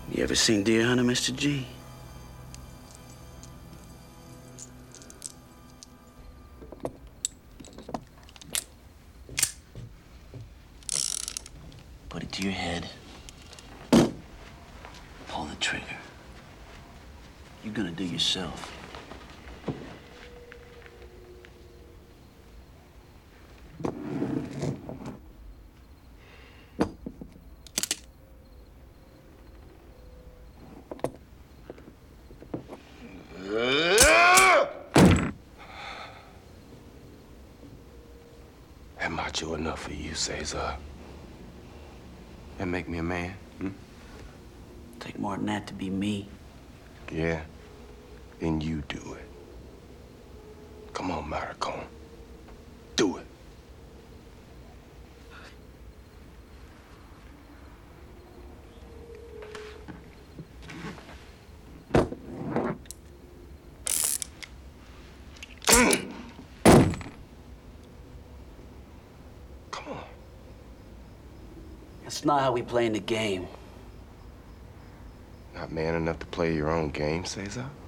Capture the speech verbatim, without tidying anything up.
You ever seen Deer Hunter, Mister G? Put it to your head. Pull the trigger. You're gonna do yourself. That macho enough for you, Cesar? That make me a man, hmm? Take more than that to be me. Yeah? Then you do it. Come on, Maricon. Do it. Come on. That's not how we play in the game. Not man enough to play your own game, Cesar?